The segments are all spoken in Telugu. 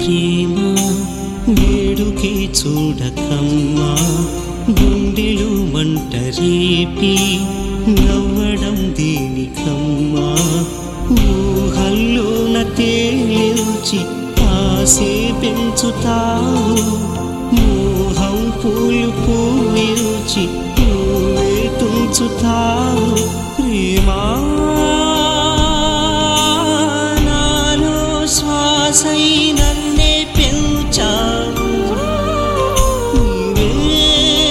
ప్రేమ వేడుకే చూడకమ్మా గుండెలు మంట రేపి నవ్వడం దేనికమ్మా ఊహల్లోన తేల్చి ఆసే పెంచుతావు మోహం పూలు పూవిరుచి పూవే తుంచుతావు ప్రేమా నాలో శ్వాసై నన్నే పెంచావు నీవే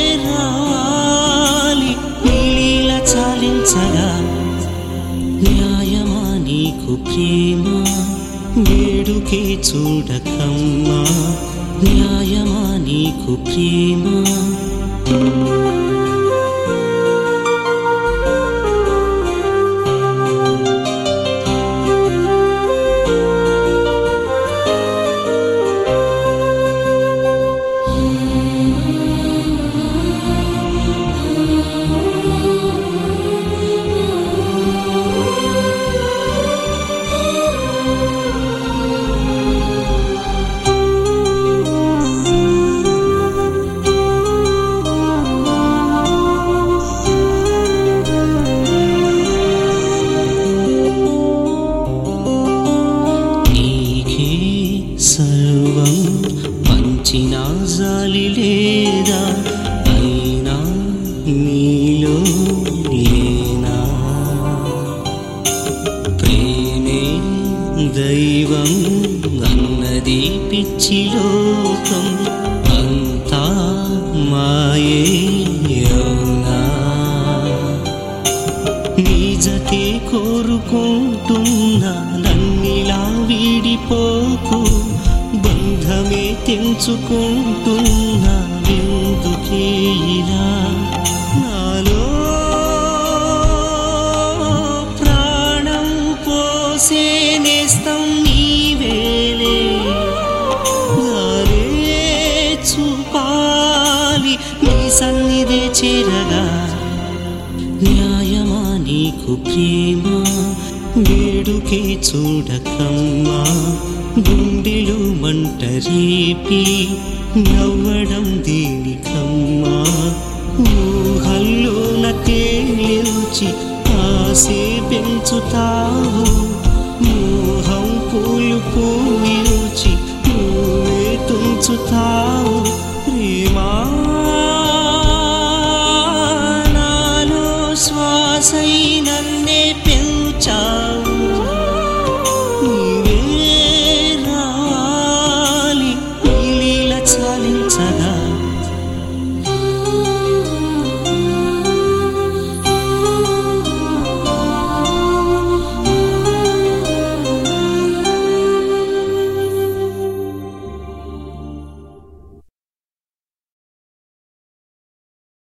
రావాలి నీలీల చాలించగా న్యాయమా నీకు ప్రేమ వేడుకే చూడకమ్మా న్యాయమా నీకు ప్రేమ సర్వం పంచినా జాలి లేదా అయినా నీలో లేనా ప్రేమే దైవం అన్నది పిచ్చి లోకం అంతా మాయేనా నిజతే కోరుకుంటున్నా నన్నిలా వీడిపోకు బంధమే తెంచుకుంటున్నా ఎందుకే ఇలా నాలో ప్రాణం పోసే నేస్తం నీవేలే నారే చూపాలి నీ సన్నిధే చేరగా న్యాయమా నీకు ప్రేమ వేడుకే చూడకమ్మా గుండెలు మంట రేపి నవ్వడం దేనికమ్మా ఊహల్లోన తేల్చి ఆసే పెంచుతావు